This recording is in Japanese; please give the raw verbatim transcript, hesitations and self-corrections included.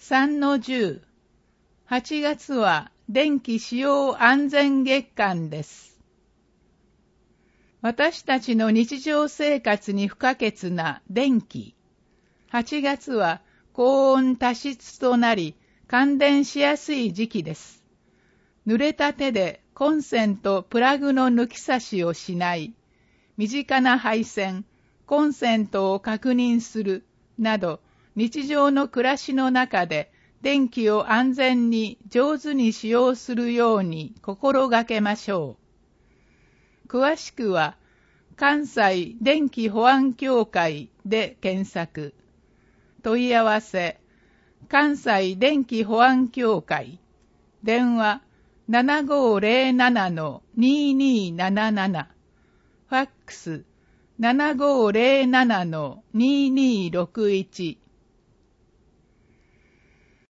さんのじゅう、はちがつは電気使用安全月間です。私たちの日常生活に不可欠な電気。はちがつは高温多湿となり、感電しやすい時期です。濡れた手でコンセント、プラグの抜き差しをしない、身近な配線、コンセントを確認するなど、日常の暮らしの中で電気を安全に上手に使用するように心がけましょう。詳しくは、関西電気保安協会で検索。問い合わせ、関西電気保安協会。電話 ななごーぜろななのにーにーなななな。ファックス ななごーぜろななのにーにーろくいち。